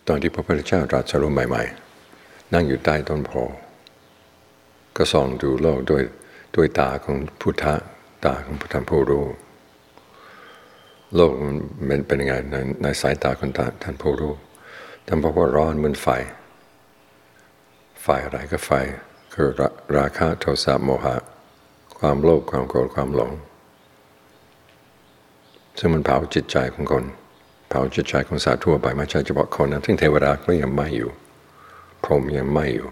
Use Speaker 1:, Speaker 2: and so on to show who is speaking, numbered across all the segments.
Speaker 1: ตอนที่พระพุทธเจ้าตรัสรู้ใหม่ๆนั่งอยู่ใต้ต้นโพก็ส่องดูโลกด้วยตาของพุทธะตาของพุทธผู้รู้โลกมันเป็นยังไงในสายตาของท่านผู้รู้ท่านบอกว่าร้อนเหมือนไฟอะไรก็ไฟคือราคะโทสะโมหะความโลภความโกรธความหลงซึ่งมันเผาจิตใจของคนเผาจิตใจของสัตว์ทั่วไปไม่ใช่เฉพาะคนนะซึ่งเทวดาก็ยังไหม้อยู่พรหมยังไหม้อยู่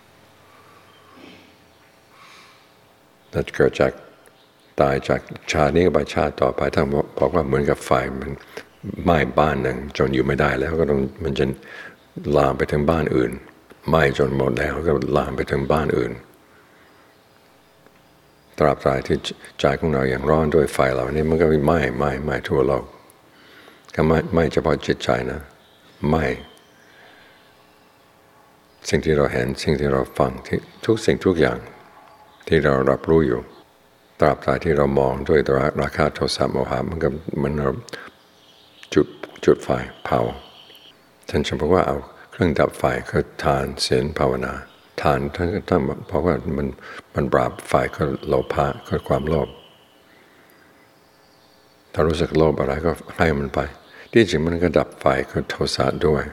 Speaker 1: แต่เกิดจากตายจากชาตินี้ไปชาติต่อไปท่านบอกว่าเหมือนกับไฟมันไหม้บ้านหนึ่งจนอยู่ไม่ได้แล้วก็ต้องมันจะลามไปถึงบ้านอื่นไหม้จนหมดแล้วก็ลามไปถึงบ้านอื่นตราบใดที่ใจของเราอย่างร้อนด้วยไฟเหล่านี้มันก็ไหม้ทั่วโลกก็ไม่เฉพาะจิตใจนะไม่สิ่งที่เราเห็นสิ่งที่เราฟังทุกสิ่งทุกอย่างที่เรารับรู้อยู่ตราบใดที่เรามองด้วยราคะโทสะโมหะมันก็มันจุดไฟเผาท่านจะบอกว่าเอาเครื่องดับไฟคือทานศีลภาวนาทานท่านเพราะว่ามันปราบไฟคือโลภะคือความโลภถ้ารู้สึกโลภอะไรก็ให้มันไปที่จริงมันก็ดับไฟคือโทสะด้วย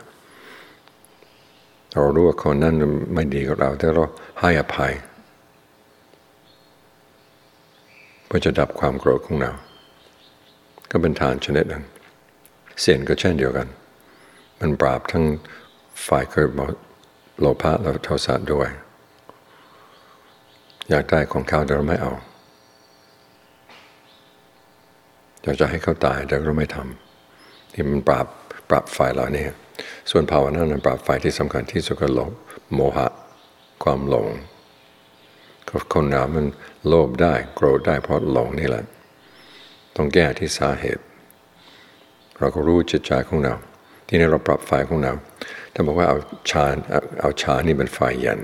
Speaker 1: เรารู้ว่าคนนั้นไม่ดีกับเราแต่เราให้อภัยเพื่อจะดับความโกรธของเราก็เป็นทานชนิดหนึ่งศีลก็เช่นเดียวกันมันปราบทั้งไฟคือโลภะและโทสะด้วยอยากได้ของเขาแต่เราไม่เอาอยากจะให้เขาตายแต่เราไม่ทำที่มันปราบไฟเหล่านี้ส่วนภาวนานั้นปราบไฟที่สำคัญที่สุดก็โมหะความหลงคนเรามันโลภได้โกรธได้เพราะหลงนี่แหละต้องแก้ที่สาเหตุเราก็รู้จิตใจของเราที่นี่เราปรับไฟของเราถ้าบอกว่าเอาชานี่เป็นไฟเย็น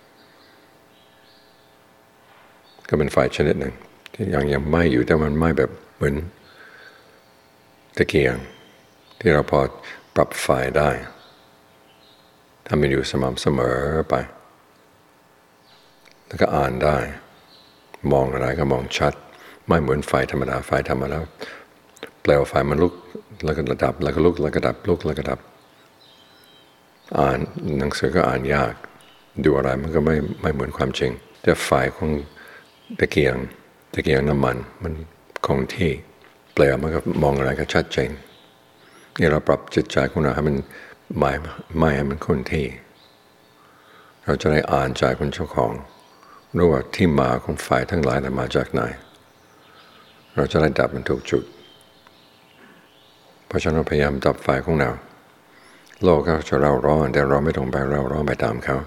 Speaker 1: ก็เป็นไฟชนิดหนึ่งที่ยังไหม้อยู่แต่มันไหม้แบบเหมือนตะเกียงที่เราพอปรับไฟได้ทำมันอยู่สม่ำเสมอไปแล้วก็อ่านได้มองอะไรก็มองชัดไม่เหมือนไฟธรรมดาเปลวไฟมันลุกแล้วก็ดับแล้วก็ลุกแล้วก็ดับลุกแล้วก็ดับอ่านหนังสือก็อ่านยากดูอะไรมันก็ไม่เหมือนความจริงแต่ไฟของตะเกียงน้ำมันคงที่เปลวมันก็มองอะไรก็ชัดเจนนี่เราปรับจิตใจของเราให้มันไม่ให้มันคงที่เราจะได้อ่านใจของเจ้าของรู้ว่าที่มาของไฟทั้งหลายมาจากไหนเราจะได้ดับมันถูกจุดเพราะฉะนั้นพยายามดับไฟของเราโลกเขาจะเราร้อนแต่เราไม่ต้องไปเราร้อนไปตามเขา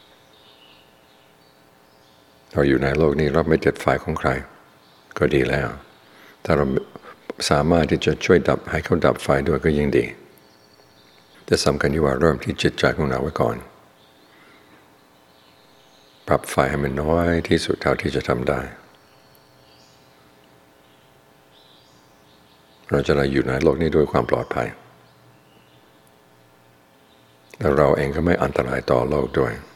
Speaker 1: เราอยู่ในโลกนี้เราไม่ติดไฟของใครก็ดีแล้วถ้าเราสามารถที่จะช่วยดับให้เขาดับไฟด้วยก็ยิ่งดีแต่สำคัญที่ว่าเริ่มที่จิตใจของเราไว้ก่อนปรับไฟให้มันน้อยที่สุดเท่าที่จะทำได้เราจะได้อยู่ในโลกนี้ด้วยความปลอดภัยแล้วเราเองก็ไม่อันตรายต่อโลกด้วย